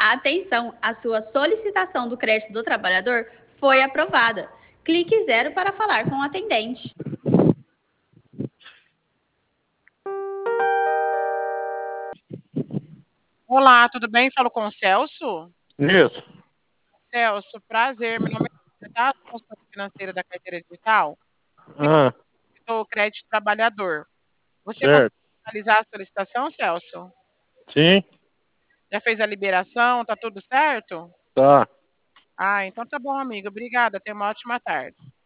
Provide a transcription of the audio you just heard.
Atenção, a sua solicitação do crédito do trabalhador foi aprovada. Clique 0 para falar com o atendente. Olá, tudo bem? Falo com o Celso. Isso. Celso, prazer. Meu nome é tá? Consultora financeira da carteira digital. Ah, Sou crédito trabalhador. Você conseguiu certo. finalizar a solicitação, Celso? Sim, Já fez a liberação? Tá tudo certo? tá. Ah, então tá bom, amigo. Obrigada. Tenha uma ótima tarde.